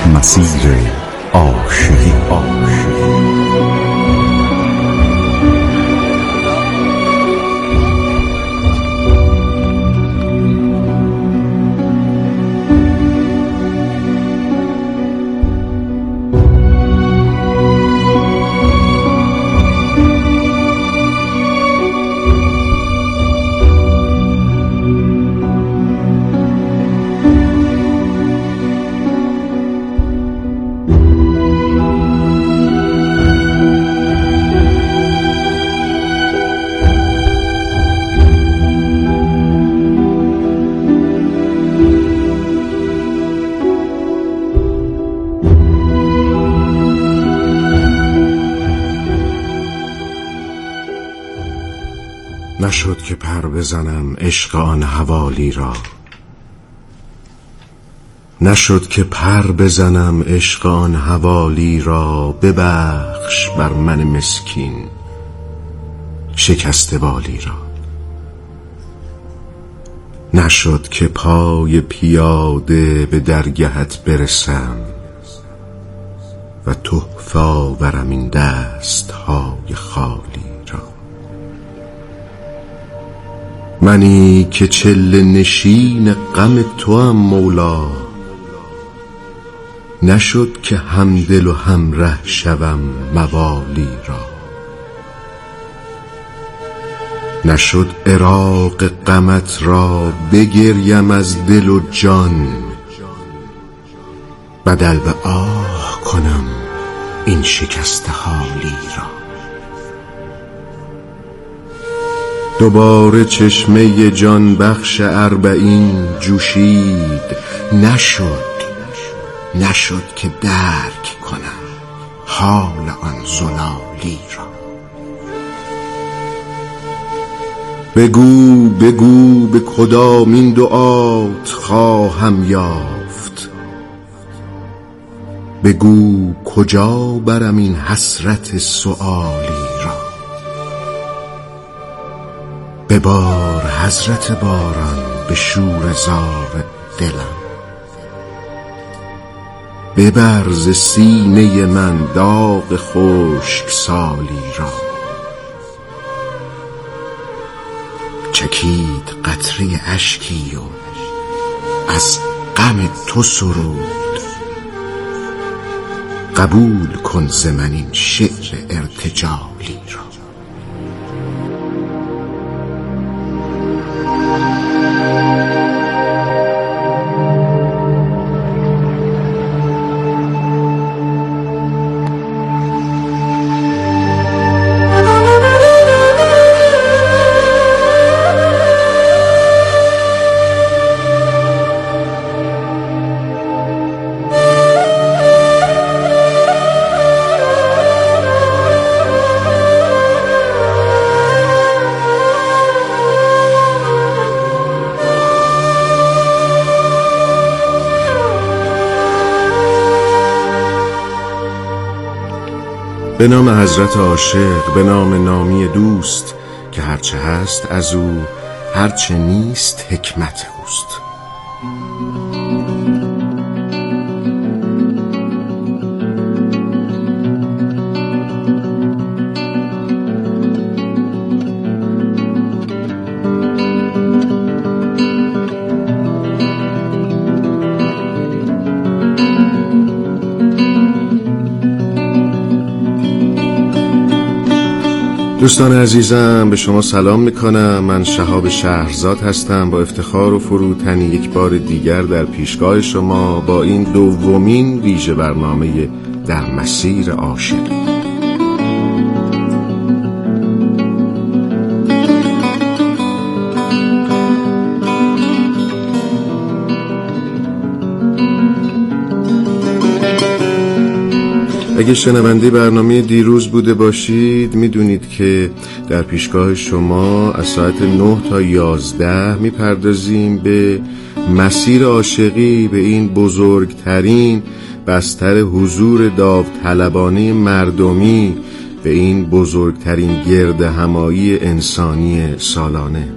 مسیر عاشقی. نشد که پر بزنم عشق آن حوالی را، نشد که پر بزنم عشق آن حوالی را. ببخش بر من مسکین شکسته بالی را. نشد که پای پیاده به درگهت برسم و تحفه آورم این دست های خالی را. منی که چله نشین غم توام مولا، نشد که همدل و همره شوم موالی را. نشد عراق غمت را بگریم از دل و جان، بدل به آه کنم این شکسته حالی را. دوباره چشمه جان بخش اربعین جوشید، نشد که درک کنم حال آن زلالی را. بگو به کدامین دعات خواهم یافت، بگو کجا برم این حسرت سؤالی را. ببار حضرت باران به شوره زار دلم، ببر ز سینه من داغ خشک سالی را. چکید قطره اشکی و از غم تو سرود، قبول کن ز من این شعر ارتجالی را. به نام حضرت عاشق، به نام نامی دوست که هرچه هست از او، هرچه نیست حکمت اوست. دوستان عزیزم، به شما سلام میکنم. من شهاب شهرزاد هستم، با افتخار و فروتنی یک بار دیگر در پیشگاه شما با این دومین ویژه برنامه در مسیر عاشقی. اگه شنونده برنامه دیروز بوده باشید میدونید که در پیشگاه شما از ساعت 9 تا 11 میپردازیم به مسیر عاشقی، به این بزرگترین بستر حضور داوطلبانه مردمی، به این بزرگترین گردهمایی انسانی سالانه.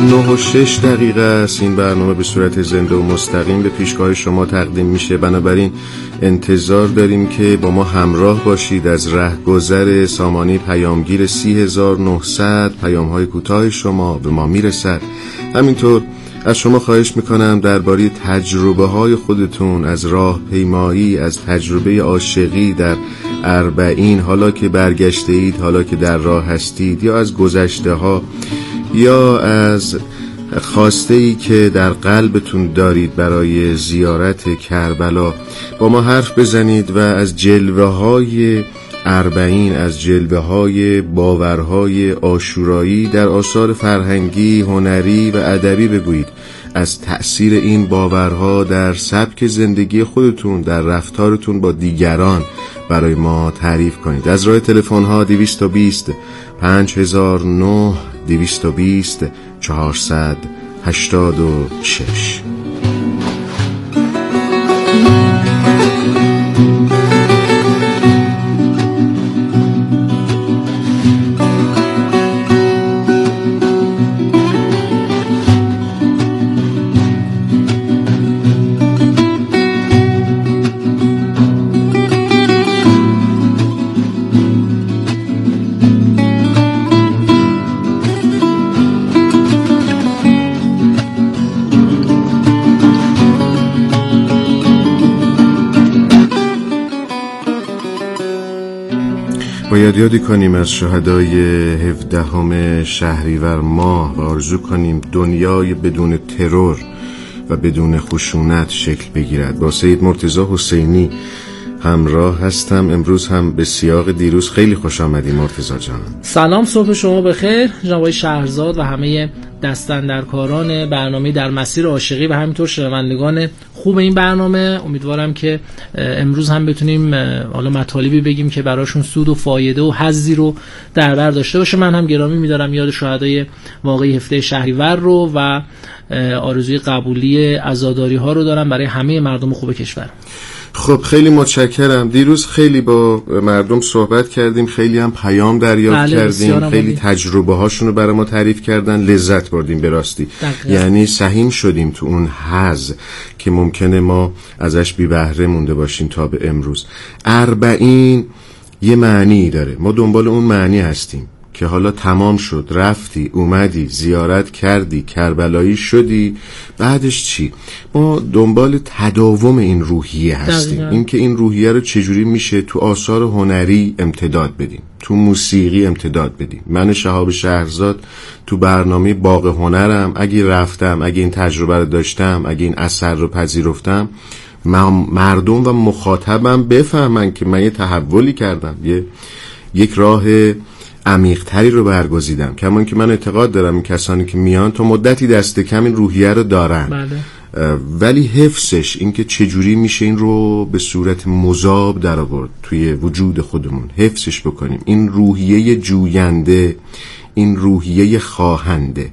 9:06 است. این برنامه به صورت زنده و مستقیم به پیشگاه شما تقدیم میشه. بنابراین انتظار داریم که با ما همراه باشید. از رهگذر سامانه پیامگیر 30,900 پیام‌های کوتاه شما به ما میرسد. همینطور از شما خواهش میکنم درباره تجربه های خودتون از راه پیمایی، از تجربه عاشقی در 40، حالا که برگشته اید، حالا که در راه هستید، یا از گذشته ها، یا از خواسته ای که در قلبتون دارید برای زیارت کربلا، با ما حرف بزنید و از جلوه های 40، از جلوه های باورهای عاشورایی در آثار فرهنگی، هنری و ادبی بگویید. از تأثیر این باورها در سبک زندگی خودتون، در رفتارتون با دیگران برای ما تعریف کنید. از راه تلفن ها 220 5009 220 486. باید یادی کنیم از شهدای 17 شهریور ماه و آرزو کنیم دنیای بدون ترور و بدون خشونت شکل بگیرد. با سید مرتضی حسینی همراه هستم. امروز هم به سیاق دیروز. خیلی خوش آمدی مرتضی جان. سلام، صبح شما بخیر جناب آقای شهرزاد و همه دستاندرکاران برنامه در مسیر عاشقی و همینطور شنوندگان خوب این برنامه. امیدوارم که امروز هم بتونیم حالا مطالبی بگیم که براشون سود و فایده و حظی رو در بر داشته باشه. من هم گرامی می‌دارم یاد شهدای واقعی 17 شهریور رو و آرزوی قبولی عزاداری ها رو دارم برای همه مردم خوب کشور. خب خیلی متشکرم. دیروز خیلی با مردم صحبت کردیم، خیلی هم پیام دریافت کردیم، خیلی تجربه هاشون رو برای ما تعریف کردن، لذت بردیم به راستی. یعنی سهیم شدیم تو اون حظ که ممکنه ما ازش بی بهره مونده باشیم تا به امروز. 40 یه معنی داره، ما دنبال اون معنی هستیم که حالا تمام شد، رفتی، اومدی، زیارت کردی، کربلایی شدی، بعدش چی؟ ما دنبال تداوم این روحیه هستیم. این که این روحیه رو چجوری میشه تو آثار هنری امتداد بدیم، تو موسیقی امتداد بدیم. من شهاب شهرزاد تو برنامه باغ هنرم اگه رفتم، اگه این تجربه رو داشتم، اگه این اثر رو پذیرفتم، مردم و مخاطبم بفهمن که من یه تحولی کردم، یک راه عمیق‌تری رو برگزیدم. کمان که من اعتقاد دارم این کسانی که میان تا مدتی دست کم این روحیه رو دارن. بله. ولی حفظش، این که چجوری میشه این رو به صورت مذاب در آورد توی وجود خودمون، حفظش بکنیم. این روحیه جوینده، این روحیه خواهنده.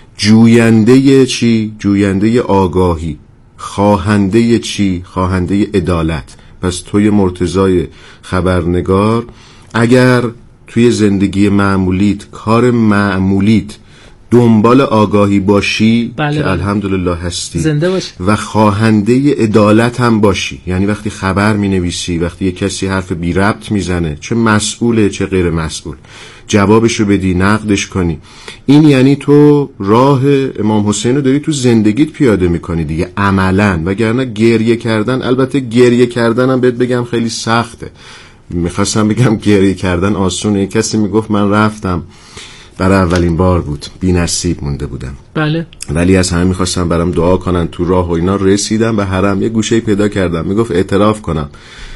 جوینده چی؟ جوینده آگاهی. خواهنده چی؟ خواهنده عدالت. پس توی مرتضی خبرنگار اگر توی زندگی معمولیت، کار معمولیت دنبال آگاهی باشی، بله که الحمدلله هستی، زنده باشی و خواهنده عدالت هم باشی. یعنی وقتی خبر می نویسی، وقتی یک کسی حرف بی ربط میزنه، چه مسئوله چه غیر مسئول، جوابشو بدی، نقدش کنی. این یعنی تو راه امام حسین رو داری تو زندگیت پیاده میکنی دیگه عملاً. وگرنه گریه کردن، البته گریه کردن هم بهت بگم خیلی سخته. میخواستم بگم گریه کردن آسونه. کسی میگفت من رفتم برای اولین بار بود، بی نصیب مونده بودم. بله. ولی از همه میخواستم برام دعا کنن. تو راه و اینا رسیدم به حرم، یه گوشه پیدا کردم. میگفت اعتراف کنم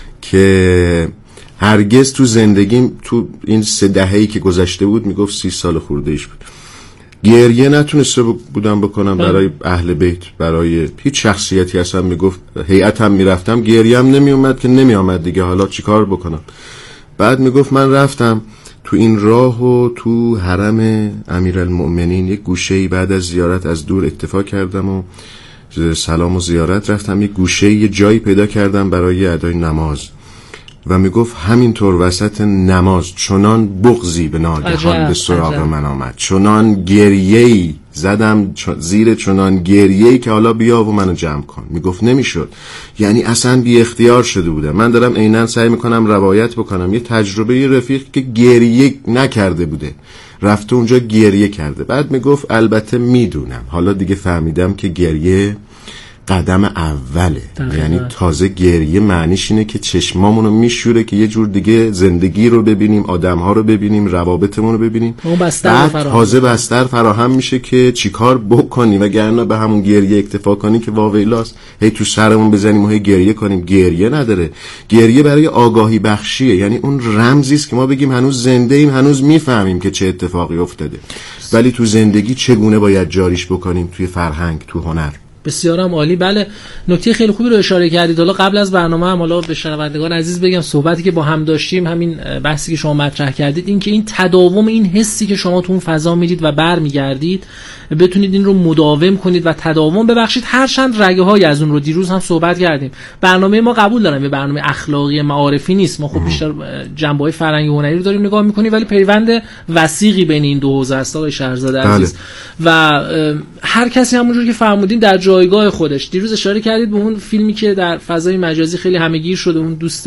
که هرگز تو زندگیم، تو این 3 دهه‌ای که گذشته بود، میگفت 30 سال خورده ایش بود، گریه نتونسته بودم بکنم برای اهل بیت، برای هیچ شخصیتی. اصلا میگفت هیئتم میرفتم گریم نمی اومد که نمی آمد دیگه، حالا چیکار بکنم. بعد میگفت من رفتم تو این راه و تو حرم امیرالمؤمنین یک گوشه‌ای بعد از زیارت از دور اکتفا کردم و سلام و زیارت رفتم. یک گوشه‌ای، یه جایی پیدا کردم برای ادای نماز و میگفت همینطور وسط نماز چنان بغضی به ناگهان به سراغ من آمد، چنان گریه‌ای زدم زیر چنان گریه‌ای که حالا بیا و منو جمع کن. میگفت نمیشد، یعنی اصلا بی اختیار شده بودم. من دارم عیناً سعی میکنم روایت بکنم یه تجربه رفیق که گریه نکرده بوده رفته اونجا گریه کرده. بعد میگفت البته میدونم، حالا دیگه فهمیدم که گریه قدم اوله. یعنی تازه گریه معنیش اینه که چشمامونو میشوره که یه جور دیگه زندگی رو ببینیم، آدم‌ها رو ببینیم، روابطمون رو ببینیم. بعد تازه بستر فراهم میشه که چیکار بکنیم، وگرنه به همون گریه اکتفا کنی که واویلاست، هی تو سرمون بزنیم و هی گریه کنیم. گریه نداره. گریه برای آگاهی بخشیه، یعنی اون رمزی است که ما بگیم هنوز زنده ایم، هنوز میفهمیم که چه اتفاقی افتاده. ولی تو زندگی چگونه باید جاریش بکنیم، توی فرهنگ، تو هنر. بسیارم عالی. بله، نکته خیلی خوبی رو اشاره کردید. حالا قبل از برنامه هم حالا به شنوندگان عزیز بگم صحبتی که با هم داشتیم، همین بحثی که شما مطرح کردید، این که این تداوم این حسی که شما تو اون فضا میدید و برمیگردید بتونید این رو مداوم کنید و تداوم ببخشید هرچند رگه‌های از اون رو دیروز هم صحبت کردیم. برنامه ما قبول دارم یه برنامه اخلاقی معارفی نیست، ما خب بیشتر جنبه‌های فرهنگی و هنری رو داریم نگاه می‌کنیم، ولی پیوند وثیقی بین این دو حوزه است آقای شهرزاد عزیز. و هر کسی همونجوری که فرمودین در جایگاه خودش. دیروز اشاره کردید به اون فیلمی که در فضای مجازی خیلی همه‌گیر شده، اون دوست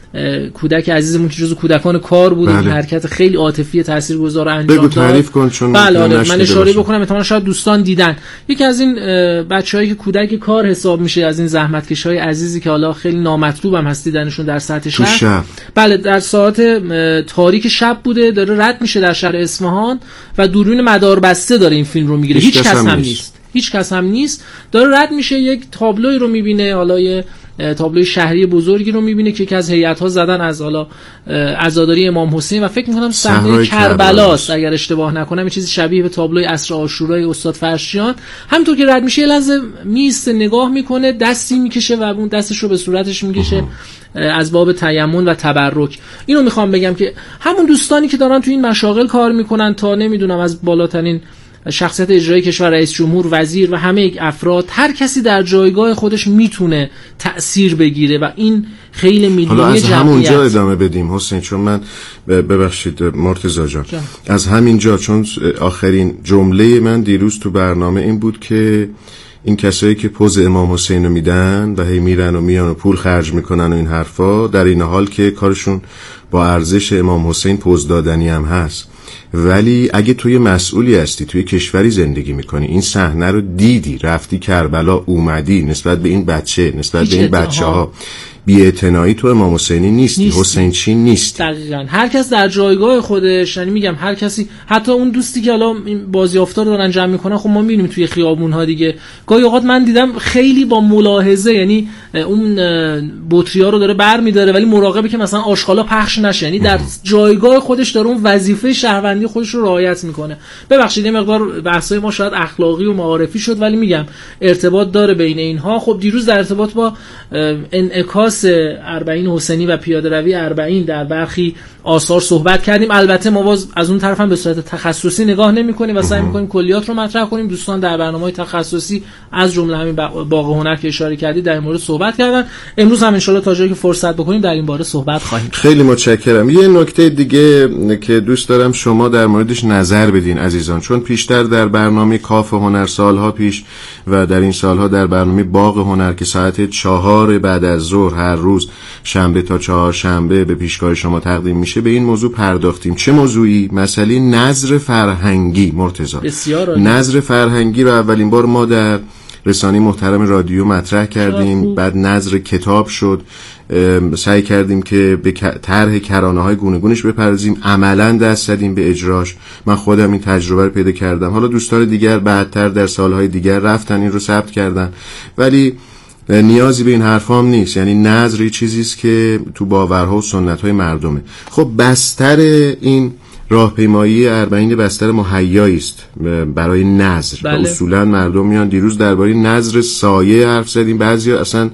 کودک عزیزمون که جزو کودکان کار بود، این حرکت خیلی عاطفی تاثیرگذار انجام داد. بگو تعریف کن چون من اشاره بکنم احتمالاً شاید دوستان دیدن. یکی از این بچه‌هایی که کودک کار حساب میشه، از این زحمتکش‌های عزیزی که حالا خیلی نامطلوب هم هست دیدنشون در سطح شهر. بله، در ساعات تاریک شب بوده، داره رد میشه در شهر اصفهان و دوربین مداربسته داره این فیلم رو میگیره. هیچ کس هم نیست. داره رد میشه، یک تابلوی رو میبینه، حالا یه تابلوی شهری بزرگی رو میبینه که یکی از هیئت‌ها زدن از حالا عزاداری امام حسین و فکر می‌کنم صحنه کربلاست اگر اشتباه نکنم، یه چیزی شبیه به تابلوی عصر عاشورای استاد فرشیان. همینطور که رد میشه یه لحظه میسته، نگاه میکنه، دستی میکشه و اون دستش رو به صورتش میکشه از باب تیمم و تبرک. اینو میخوام بگم که همون دوستانی که دارن تو این مشاغل کار میکنن، تا نمیدونم از بالاترین شخصیت اجرایی کشور، رئیس جمهور، وزیر و همه افراد، هر کسی در جایگاه خودش میتونه تأثیر بگیره و این خیلی میلیونی جمعیت. حالا از همونجا ادامه بدیم حسین، چون من ببخشید مرتضی جان، از همینجا، چون آخرین جمله من دیروز تو برنامه این بود که این کسایی که پوز امام حسین رو میدن و هی میرن و میان و پول خرج میکنن و این حرفا، در این حال که کارشون با ارزش امام حسین پوز دادنی هم هست. ولی اگه توی مسئولی هستی، توی کشوری زندگی میکنی، این صحنه رو دیدی، رفتی کربلا، اومدی، نسبت به این بچه، نسبت به این بچه ها بی‌اعتنایی، تو امام حسینی نیستی. حسین چین نیستی. دقیقاً. هر کس در جایگاه خودش، یعنی میگم هر کسی، حتی اون دوستی که حالا این بازیافتا رو دارن جمع میکنن، خب ما میبینیم توی خیابون ها دیگه گاهی اوقات من دیدم خیلی با ملاحظه، یعنی اون بطری‌ها رو داره برمی‌داره ولی مراقبه که مثلا آشغالا پخش نشه، یعنی در جایگاه خودش داره اون وظیفه شهروندی خودش رو رعایت میکنه. ببخشید یه مقدار بحثای ما شاید اخلاقی و معارفی شد، ولی میگم ارتباط داره بین اینها. خب دیروز در ارتباط با انعکاس اربعین حسینی و پیاده روی اربعین در برخی آثار صحبت کردیم. البته ما از اون طرف هم به صورت تخصصی نگاه نمی‌کنیم و سعی می‌کنیم کلیات رو مطرح کنیم. دوستان در برنامه‌های تخصصی از جمله همین باغ هنر که اشاره کردید در این مورد صحبت کردن. امروز هم ان شاءالله تا جایی که فرصت بکنیم در این باره صحبت خواهیم. خیلی متشکرم. یه نکته دیگه که دوست دارم شما در موردش نظر بدین عزیزان، چون پیشتر در برنامه کاف هنر سالها پیش و در این سالها در برنامه باغ هنر که ساعت 4 بعد از ظهر هر روز شنبه تا چهارشنبه به پیشگاه شما تقدیم میشه، به این موضوع پرداختیم. چه موضوعی؟ مسئله نظر فرهنگی. مرتضی، نظر فرهنگی رو اولین بار ما در رسانه محترم رادیو مطرح کردیم، بعد نظر کتاب شد، سعی کردیم که به طرح کرانه‌های گوناگونش بپردازیم، عملاً دست زدیم به اجراش. من خودم این تجربه رو پیدا کردم، حالا دوستان دیگر بعدتر در سالهای دیگر رفتن این رو ثبت کردن، ولی نیازی به این حرفام نیست. یعنی نظر چیزی است که تو باورها و سنت‌های مردمه. خب بستر این راهپیمایی اربعین بستر مهیایی است برای نظر. اصولا مردم میان، دیروز درباره نظر سایه حرف زدیم، بعضیا اصلا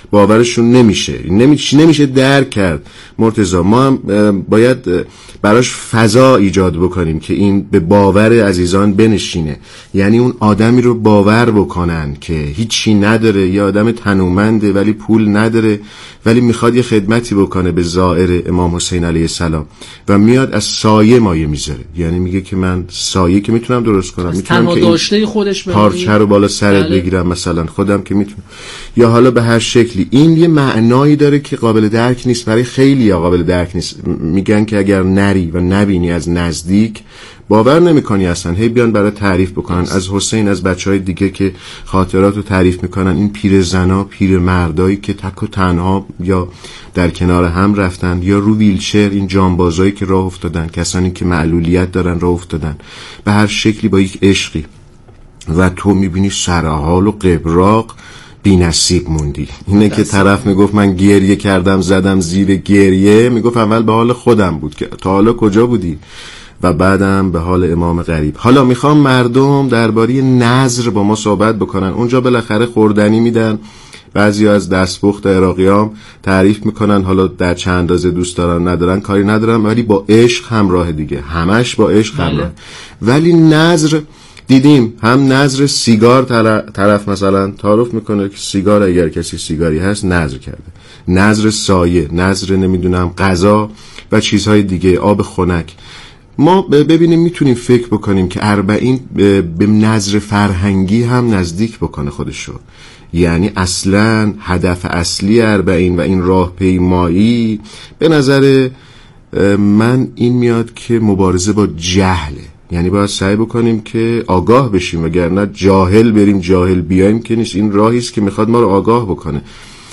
باورشون نمیشه درک کرد. مرتضی ما هم باید براش فضا ایجاد بکنیم که این به باور عزیزان بنشینه، یعنی اون آدمی رو باور بکنن که هیچی نداره، یا آدم تنومنده ولی پول نداره، ولی میخواد یه خدمتی بکنه به زائر امام حسین علیه السلام و میاد از سایه مایه میذاره، یعنی میگه که من سایه که میتونم درست کنم، میتونم که داشته خودش پارچه رو بالا سرت بگیرم مثلا، خودم که میتونم، یا حالا به هر شکلی. این یه معنایی داره که قابل درک نیست برای خیلی ها، قابل درک نیست. میگن که اگر نری و نبینی از نزدیک باور نمی‌کنی اصلا. هی بیان برای تعریف بکنن از حسین، از بچهای دیگه که خاطرات رو تعریف میکنن، این پیر زنا، پیر مردایی که تک و تنها یا در کنار هم رفتن، یا رو ویلچر، این جانبازایی که راه افتادن، کسانی که معلولیت دارن راه افتادن، به هر شکلی با یک عشقی، و تو میبینی سرحال و قبراق بی نصیب موندی. اینه که طرف میگفت من گریه کردم زدم زیر گریه، میگفت اول به حال خودم بود که تا حالا کجا بودی، و بعدم به حال امام غریب. حالا میخوام مردم درباره نظر با ما صحبت بکنن. اونجا بالاخره خوردنی میدن، بعضی از دستپخت عراقیام تعریف میکنن، حالا در چند اندازه دوست دارن ندارن کاری ندارم، ولی با عشق همراه دیگه، همش با عشق همراه. ولی نظر دیدیم، هم نظر سیگار طرف مثلا تعارف میکنه که سیگار، اگر کسی سیگاری هست نظر کرده، نظر سایه، نظر نمیدونم غذا و چیزهای دیگه، آب خنک. ما ببینیم میتونیم فکر بکنیم که اربعین به نظر فرهنگی هم نزدیک بکنه خودشو، یعنی اصلا هدف اصلی اربعین و این راهپیمایی به نظر من این میاد که مبارزه با جهله. یعنی باید سعی بکنیم که آگاه بشیم، وگرنه جاهل بریم جاهل بیایم که نیست. این راهی است که میخواد ما رو آگاه بکنه.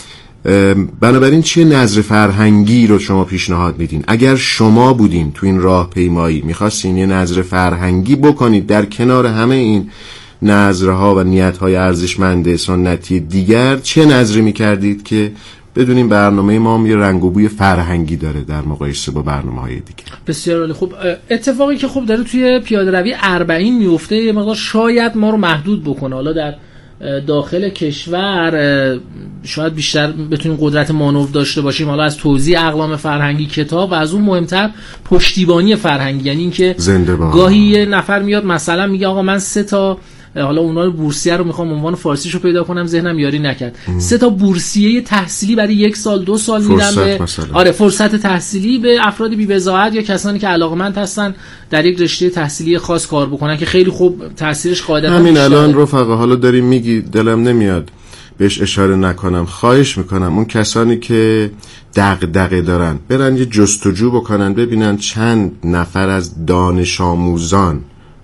بنابراین چه نظر فرهنگی رو شما پیشنهاد میدین؟ اگر شما بودین تو این راهپیمایی میخواستین یه نظر فرهنگی بکنید در کنار همه این نظرها و نیتهای ارزشمند سنتی دیگر، چه نظری میکردید که بدونیم برنامه ما هم یه رنگ و بوی فرهنگی داره در مقایسه با برنامه‌های دیگه؟ بسیار عالی. خب اتفاقی که خب داره توی پیاده روی اربعین میفته یه مقدار شاید ما رو محدود بکنه. حالا در داخل کشور شاید بیشتر بتونیم قدرت مانور داشته باشیم، حالا از توزیع اقلام فرهنگی، کتاب، و از اون مهمتر پشتیبانی فرهنگی. یعنی اینکه گاهی یه نفر میاد مثلا میگه آقا من 3 تا، حالا اونا رو بورسیه رو میخوام عنوان فارسیشو پیدا کنم، ذهنم یاری نکرد، 3 تا بورسیه تحصیلی برای 1 سال 2 سال میدن به فرصت تحصیلی به افراد بی بضاعت یا کسانی که علاقمند هستن در یک رشته تحصیلی خاص کار بکنن، که خیلی خوب تاثیرش قاعدتا همین الان رفقا حالا داریم میگی دلم نمیاد بهش اشاره نکنم. خواهش میکنم اون کسانی که دغدغه دارن برن یه جستجو بکنن، ببینن چند نفر از دانش آموزان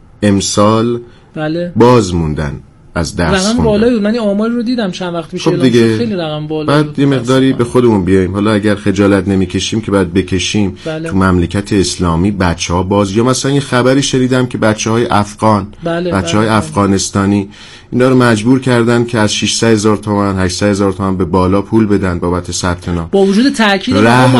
امسال باز موندن از درس رقم بالایی بود. من این آماری رو دیدم چند وقت پیش، خب دیگه خیلی رقم بالا. بعد یه مقداری به خودمون بیاییم. حالا اگر خجالت نمیکشیم که بعد بکشیم. تو مملکت اسلامی بچه‌ها باز، یا مثلا یه خبری شنیدم که بچه‌های افغان، بچه‌های افغانستانی اینا رو مجبور کردن که از 600,000 تومان 800,000 تومان به بالا پول بدن بابت ثبت نام، با وجود تاکید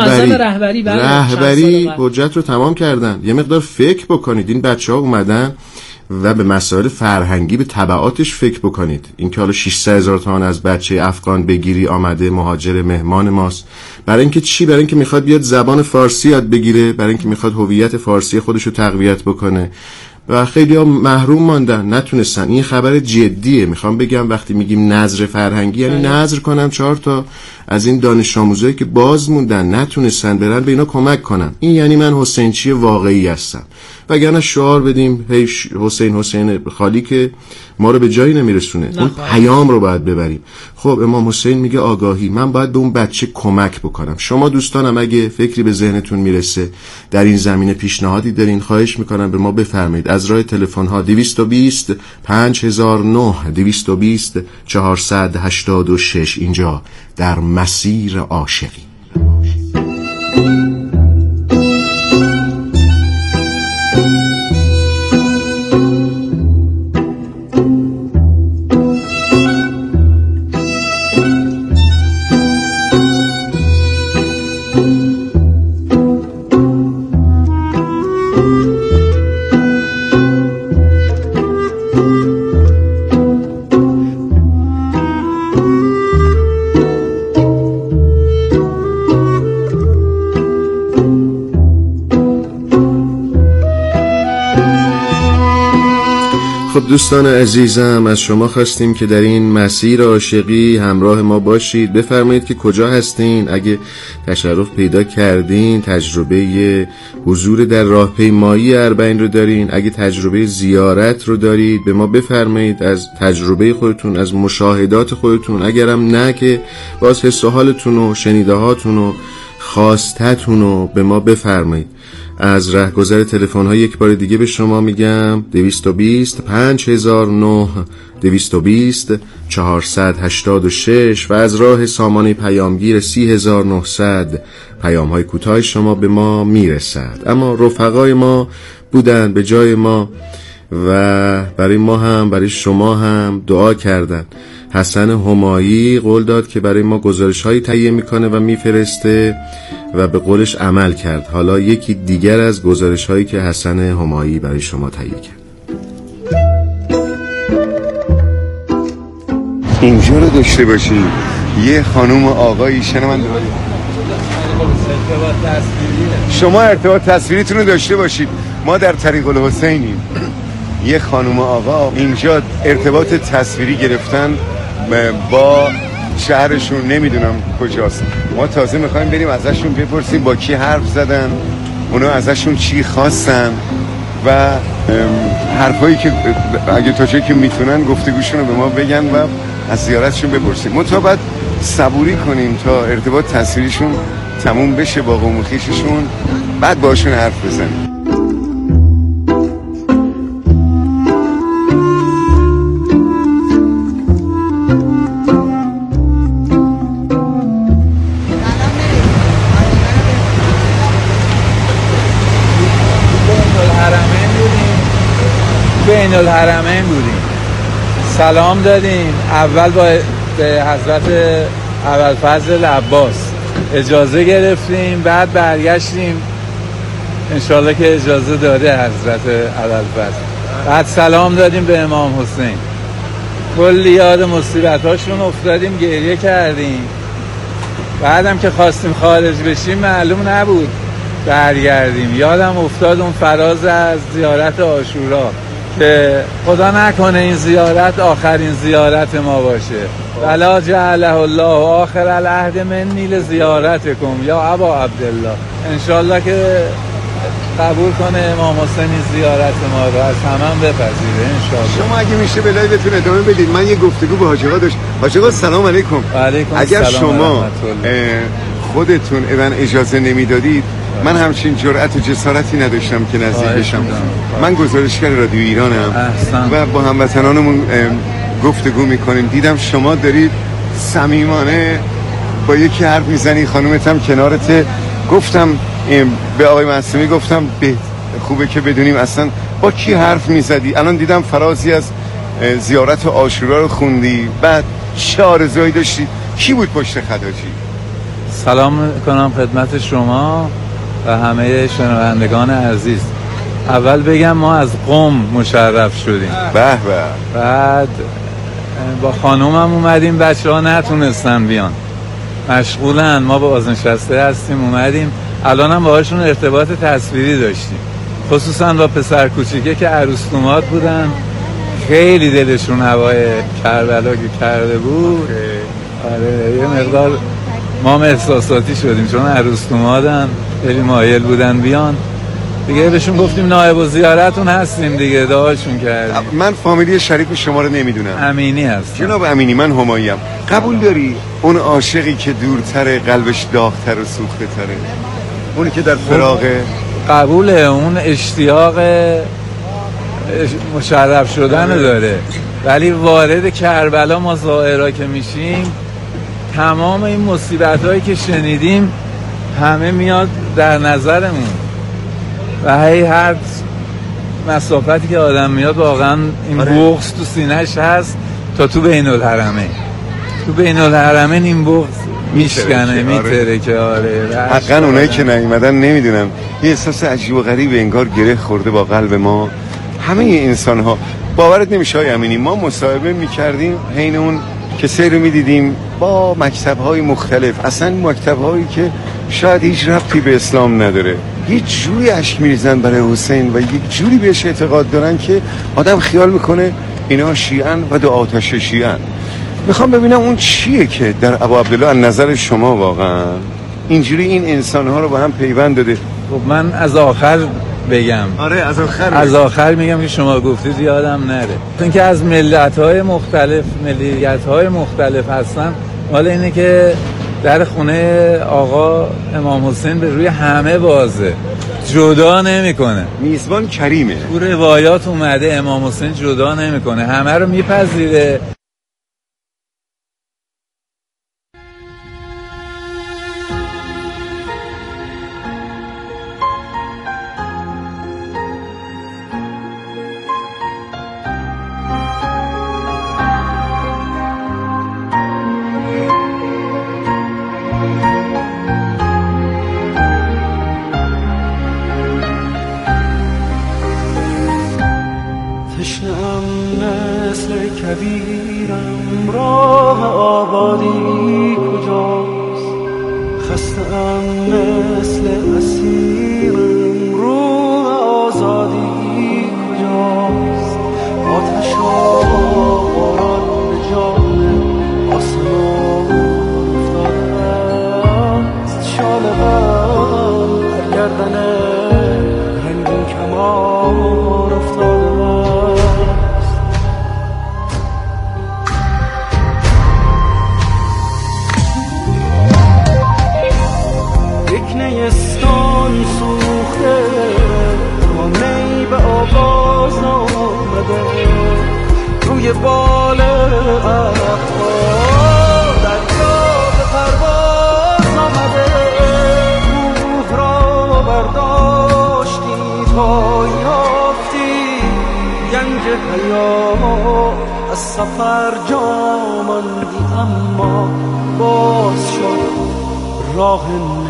رهبری حجت رو تمام کردن. یه مقدار فکر بکنید، این بچه‌ها اومدن و به مسائل فرهنگی، به تبعاتش فکر بکنید. اینکه حالا 600,000 تومان از بچه افغان بگیری، آمده مهاجر مهمان ماست، برای اینکه چی؟ برای اینکه میخواد بیاد زبان فارسی یاد بگیره، برای اینکه میخواد هویت فارسی خودش رو تقویت بکنه، و خیلی ها محروم ماندن، نتونستن. این خبر جدیه. میخوام بگم وقتی میگیم نظر فرهنگی یعنی نظر کنم 4 تا از این دانش آموزایی که باز موندن نتونستن برن به اینا کمک کنن. این یعنی من حسینچی واقعی هستم. وگرنه شعار بدیم هی حسین حسین خالی که ما رو به جایی نمیرسونه. اون پیام رو باید ببریم. خب امام حسین میگه آگاهی، من باید به اون بچه کمک بکنم. شما دوستانم اگه فکری به ذهنتون میرسه در این زمینه، پیشنهادی دارین، خواهش میکنم به ما بفرمایید از راه تلفن ها 220 5009 220 486 اینجا در مسیر عاشقی. خب دوستان عزیزم، از شما خواستیم که در این مسیر عاشقی همراه ما باشید. بفرمایید که کجا هستین، اگه تشرف پیدا کردین، تجربه حضور در راهپیمایی اربعین رو دارین، اگه تجربه زیارت رو دارید به ما بفرمایید، از تجربه خودتون، از مشاهدات خودتون. اگرم نه که باز حس و حالتون و شنیده هاتون و خواستتون رو به ما بفرمایید. از رهگذر تلفن ها یک بار دیگه به شما میگم 220 5009 220 486 و از راه سامانه پیامگیر 30900 پیام های کوتاه شما به ما میرسد. اما رفقای ما بودن به جای ما و برای ما هم برای شما هم دعا کردن. حسن همایی قول داد که برای ما گزارش‌هایی تهیه میکنه و میفرسته و به قولش عمل کرد. حالا یکی دیگر از گزارش‌هایی که حسن همایی برای شما تهیه کرد. اینجا رو داشته باشید، یه خانوم و آقایی شنونده شما ارتباط تصویریتون رو داشته باشید. ما در طریق الحسینیم. یه خانوم و آقا اینجا ارتباط تصویری گرفتن با شهرشون، نمیدونم کجاست. ما تازه میخوایم بریم ازشون بپرسیم با کی حرف زدن، اونا ازشون چی خواستن و حرفایی که اگه تا چه که میتونن گفتگوشون رو به ما بگن و از زیارتشون بپرسیم. ما باید صبوری کنیم تا ارتباط تصویریشون تموم بشه با قوم و خویششون، بعد باشون حرف بزنیم. بین الحرمین بودیم، سلام دادیم. اول با حضرت ابوالفضل عباس اجازه گرفتیم، بعد برگشتیم انشالله که اجازه داده حضرت ابوالفضل. بعد سلام دادیم به امام حسین. کلی یاد مصیبتاشون افتادیم، گریه کردیم. بعدم که خواستیم خارج بشیم معلوم نبود برگردیم. یادم افتاد اون فراز از زیارت عاشورا که خدا نکنه این زیارت آخرین زیارت ما باشه. ولا جعله الله آخر العهد منی لزیارتکم یا ابا عبدالله. انشالله که قبول کنه امام حسین زیارت ما رو، از همه بپذیره انشالله. شما اگه میشه به لایوتون ادامه بدید. من یه گفتگو با حاج آقا داشت. حاج آقا سلام علیکم. اگر شما خودتون اجازه نمیدادید من همچین جرأت و جسارتی نداشتم که نزدیک بشم. من گزارشگر رادیو ایرانم و با هموطنانمون گفتگو میکنیم. دیدم شما دارید صمیمانه با یکی حرف میزنی، خانومت هم کنارته. گفتم به آقای معصومی گفتم خوبه که بدونیم اصلا با کی حرف میزدی. الان دیدم فرازی از زیارت عاشورا رو خوندی، بعد چه آرزویی داشتی؟ کی بود پشت خداجی؟ سلام کنم خدمت شما و همه شنوندگان عزیز. اول بگم ما از قم مشرف شدیم. به به. بعد با خانومم اومدیم، بچه ها نتونستن بیان، مشغولن، ما با بازنشسته هستیم اومدیم. الان هم باهاشون ارتباط تصویری داشتیم، خصوصا با پسر کوچیکه که عروس‌دومات بودن. خیلی دلشون هوای کربلا که کرده بود. آره یه مقدار ما هم احساساتی شدیم چون عروس‌دومادن، خیلی مایل بودن بیان دیگه. بهشون گفتیم نایب الزیارتون هستیم دیگه، دعاشون کردیم. من فامیلی شریک شما رو نمیدونم. امینی هستم. جناب امینی، من هماییم. قبول داری اون عاشقی که دورتره قلبش داغ‌تر و سوخته تره، اونی که در فراغه؟ قبوله. اون اشتیاق مشرف شدن داره، ولی وارد کربلا ما زائرا که میشیم تمام این مصیبت‌هایی که شنیدیم همه میاد در نظرمون و هر مسافتی که آدم میاد واقعا این بغض تو سینه‌ش هست تا تو بین الحرمین. تو بین الحرمین این بغض میشکنه، میتره که آره. حقا اونایی که نیومدن نمیدونم، یه احساس عجیب و غریب انگار گره خورده با قلب ما. همه انسان ها باورت نمیشه های امینی، ما مصاحبه میکردیم حین اون کسی رو میدیدیم با مکتب های مختلف، اصلا مکتب هایی که شاید هیچ ربطی به اسلام نداره، یه جوری اشک میریزن برای حسین و یک جوری بهش اعتقاد دارن که آدم خیال میکنه اینا شیعن و دو آتش شیعن. میخوام ببینم اون چیه که در ابا عبدالله از نظر شما واقعا اینجوری این انسانها رو با هم پیوند داده؟ خب من از آخر بگم. آره از آخر میگم که شما گفتید یادم نره. چون که از ملیت‌های مختلف هستن، حالا اینه که در خونه آقا امام حسین به روی همه بازه، جدا نمیکنه. میزبان کریمه. تو روایات اومده امام حسین جدا نمیکنه، همه رو میپذیره. کبیرم راه آبادی کجاست، خسته‌ام مثل اسیرم روح آزادی کجاست. آتش‌ها باران به جان آسمان افتاده است، شال غم در گردن رنگین کمان افتاده است. نیستان سوخته تا می به آواز آمده، روی بال اخبار دریا به پرواز آمده. روح را برداشتی تا یافتی گنج حیات، از سفر جا ماندی اما باز شد راه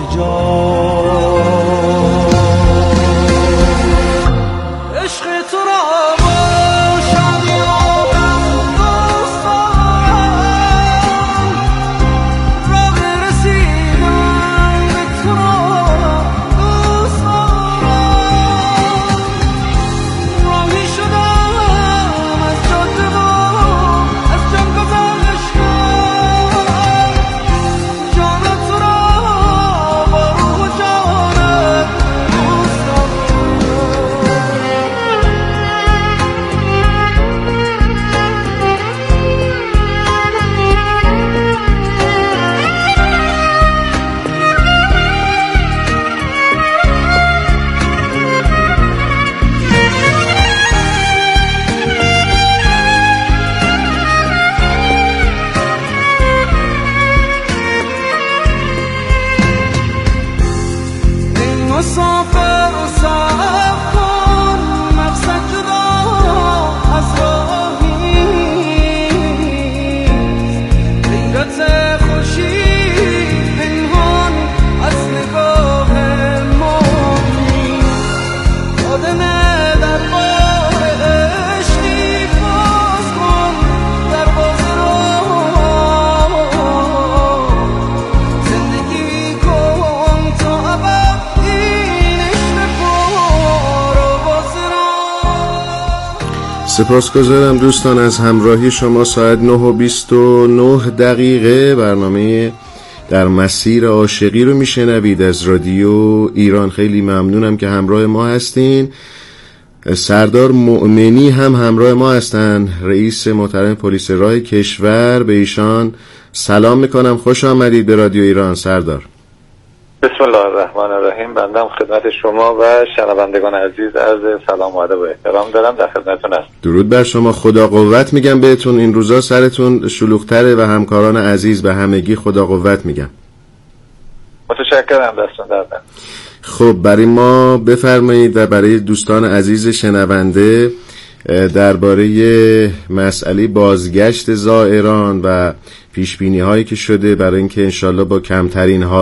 نجات. عشق تو را با شادی و غم دوست دارم، راه رسیدن به تو را دوست دارم. راهی شدم از جاده و از جان گذشتم، جان تو را مسافر صبر کن، مقصد جدا از راهیست. غیرت خورشید پنهان از نگاه ما نیست. آدم در بار عشقی باز کن دروازه را، زندگی کن تا ابد. سپاسگزارم دوستان از همراهی شما. ساعت 9:29 برنامه در مسیر عاشقی رو میشنوید از رادیو ایران. خیلی ممنونم که همراه ما هستین. سردار مؤمنی هم همراه ما هستن، رئیس محترم پلیس راه کشور. به ایشان سلام میکنم. خوش آمدید به رادیو ایران سردار. بسم الله الرحمن الرحیم. بندم خدمت شما و شنوندگان عزیز عرض سلام و ادب و احترام دارم. در خدمتتون هستم. درود بر شما. خدا قوت میگم بهتون. این روزا سرتون شلوغ‌تره و همکاران عزیز به همگی خدا قوت میگم. متشکرم. دستون درد نکنه. خب برای ما بفرمایید و برای دوستان عزیز شنونده درباره مسئله بازگشت زائران و پیشبینی هایی که شده برای اینکه انشالله با کمترین